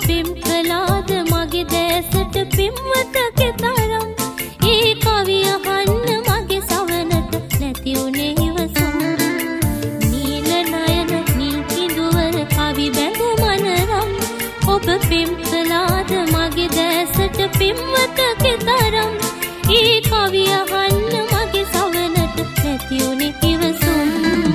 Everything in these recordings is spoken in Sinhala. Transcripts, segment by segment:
පිම් කළාද මගේ දැසට පිම්වතගේ තරම් ඒ කවිය අහන්න මගේ සවනට නැති උනේ ඉවසුම් නීල නයන නිල් කිඳුවර කවි බැඳ මනරම් ඔබ පිම් කළාද මගේ දැසට පිම්වතගේ තරම් ඒ කවිය අහන්න මගේ සවනට නැති උනේ ඉවසුම්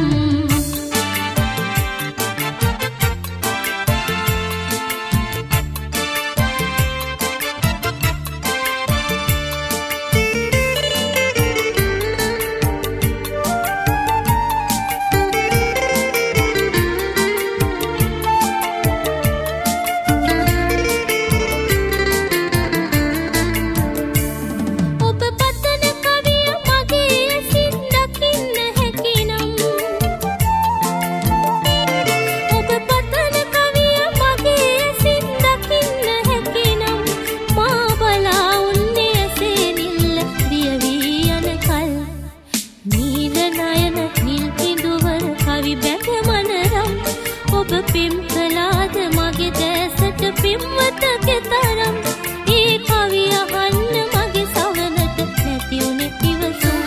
පිම් කළාද මගේ දැසට පිම්වතගේ තරම් ඒ කවිය අහන්න මගේ සවනට නැති උනේ ඉවසුම්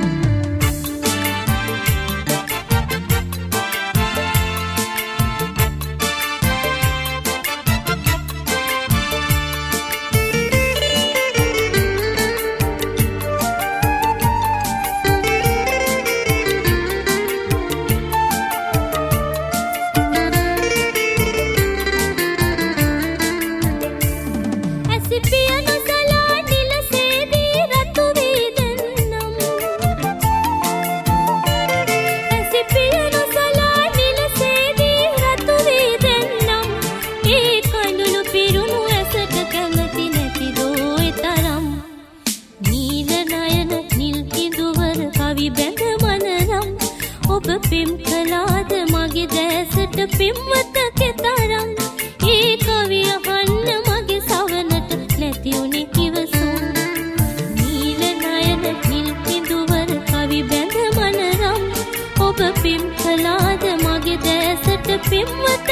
ඔබ පිම් කළාද මගේ දැසට පිම්වතගේ තරම් ඒ කවිය අහන්න මගේ සවනට නැති උනේ ඉවසුම් නීල නයන නිල් කිඳුවර කවි බැඳ මනරම් ඔබ පිම් කළාද මගේ දැසට පිම්වත